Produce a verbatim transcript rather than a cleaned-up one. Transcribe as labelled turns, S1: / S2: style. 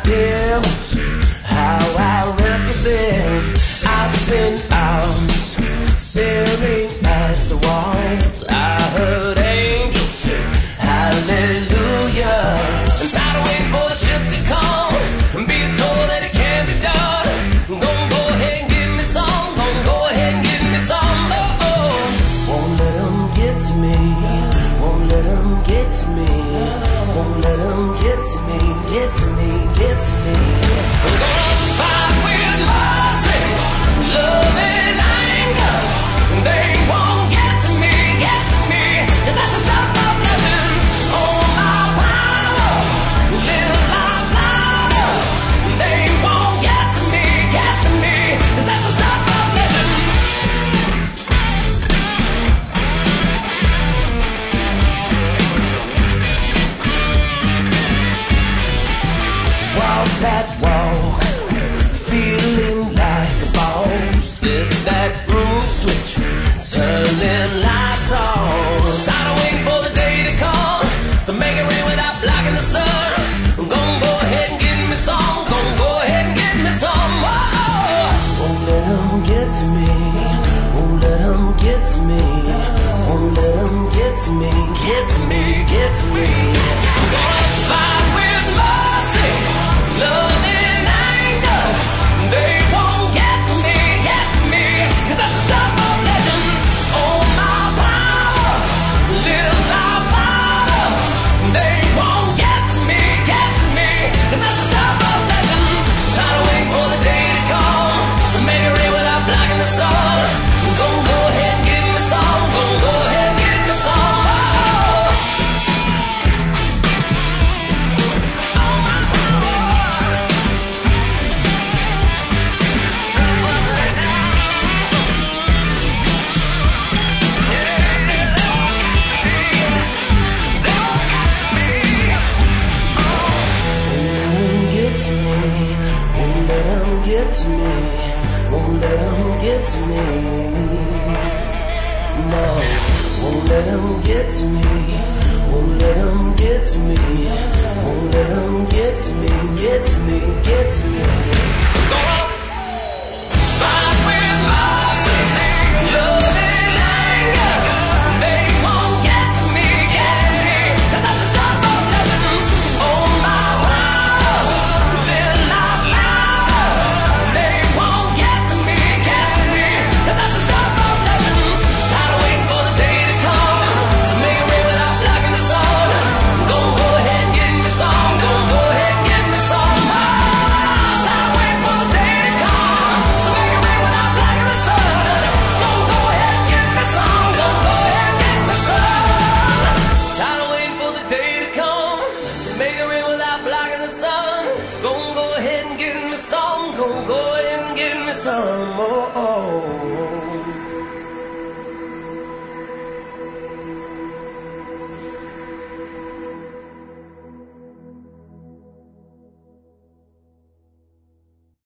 S1: dimmed how I rest a bit. I spent hours staring at the wall. I heard angels sing hallelujah. I'm tired of waiting for the ship to come and being told that it can't be done. I'm gonna go ahead and give me some. Gonna go ahead and give me some. Oh, oh. Won't let them get to me. Won't let them get to me. Won't let them get to me. Get to me. Get to me. I'm gonna fight with mercy, love and anger. They won't get to me. Get to me. 'Cause that's the stuff of legends. Oh, my power. Live life louder. They won't get to me. Get to me. 'Cause that's the stuff of legends. Walk that walk, feeling like a boss. Flip that groove switch, turning lights on. Tired of waiting for the day to come, so make it rain without blocking the sun. I'm gonna go ahead and give me some. Gonna go ahead and give me some. Whoa. Won't let them get to me. Won't let them get to me. Won't let them get to me. Get to me. Get to me. I'm gonna fight with mercy, love and anger. They won't get to me, get to me. 'Cause that's the stuff of legends. Oh, my power, live life louder. They won't get to me, get to me. 'Cause that's the stuff of legends. Tired of waiting for the day to come, so make it rain without blocking the sun. Gonna go ahead and give me some. Gonna go ahead and give me some. Oh. Won't let them get to me. Won't let them get to me. No, won't let them get to me. Won't let them get to me. Won't let them get to me. Get to me. Get to me.